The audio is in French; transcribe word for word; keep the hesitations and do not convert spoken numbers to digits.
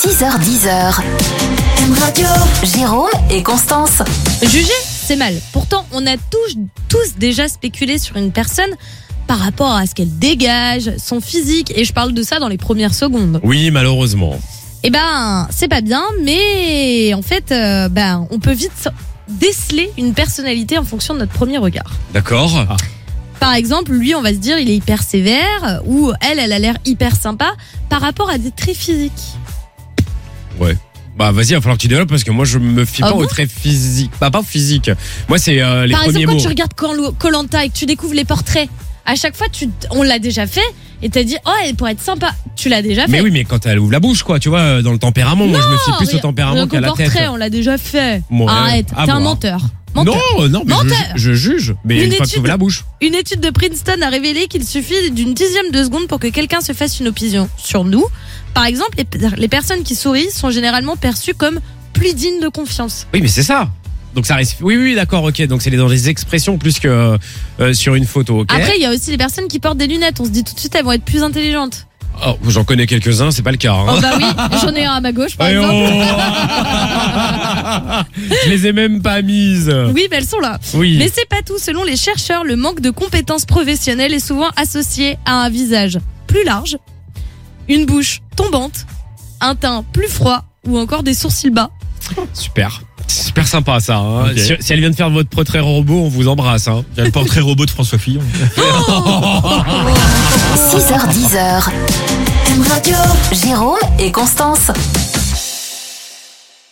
six heures dix. M Radio. Jérôme et Constance. Juger, c'est mal. Pourtant, on a tous, tous déjà spéculé sur une personne par rapport à ce qu'elle dégage, son physique, et je parle de ça dans les premières secondes. Oui, malheureusement. Eh ben, c'est pas bien, mais en fait, euh, ben, on peut vite déceler une personnalité en fonction de notre premier regard. D'accord. Ah. Par exemple, lui, on va se dire, il est hyper sévère, ou elle, elle a l'air hyper sympa par rapport à des traits physiques. Ouais. Bah vas-y, il va falloir que tu développes parce que moi je me fie ah pas bon aux traits physiques. Bah pas physique. Moi c'est euh, les Par premiers exemple, mots. quand tu regardes Koh-Lanta et que tu découvres les portraits, à chaque fois, tu, on l'a déjà fait et t'as dit, oh, elle pourrait être sympa. Tu l'as déjà fait. Mais oui, mais quand elle ouvre la bouche, quoi, tu vois, dans le tempérament, non, moi je me fie plus rien, au tempérament qu'à la tête. Portrait, on l'a déjà fait. Bon, Arrête, ah, t'es bon, un menteur. Menteur. Non, non, mais je, je juge. Mais une, une fois que tu ouvres la bouche. Une étude de Princeton a révélé qu'il suffit d'une dixième de seconde pour que quelqu'un se fasse une opinion sur nous. Par exemple, les, les personnes qui sourient sont généralement perçues comme plus dignes de confiance. Oui, mais c'est ça. Donc ça reste. Oui, oui, d'accord, ok. Donc c'est dans les expressions plus que euh, sur une photo. Okay. Après, il y a aussi les personnes qui portent des lunettes. On se dit tout de suite, elles vont être plus intelligentes. Oh, j'en connais quelques-uns, c'est pas le cas. Hein. Oh bah oui, j'en ai un à ma gauche par Ay exemple. Oh je les ai même pas mises. Oui, mais elles sont là. Oui. Mais c'est pas tout. Selon les chercheurs, le manque de compétences professionnelles est souvent associé à un visage plus large, une bouche tombante, un teint plus froid ou encore des sourcils bas. Super. C'est super sympa ça. Hein. Okay. Si, si elle vient de faire votre portrait robot, on vous embrasse. Hein. Il y a le portrait robot de François Fillon. six heures dix. M Radio. Jérôme et Constance.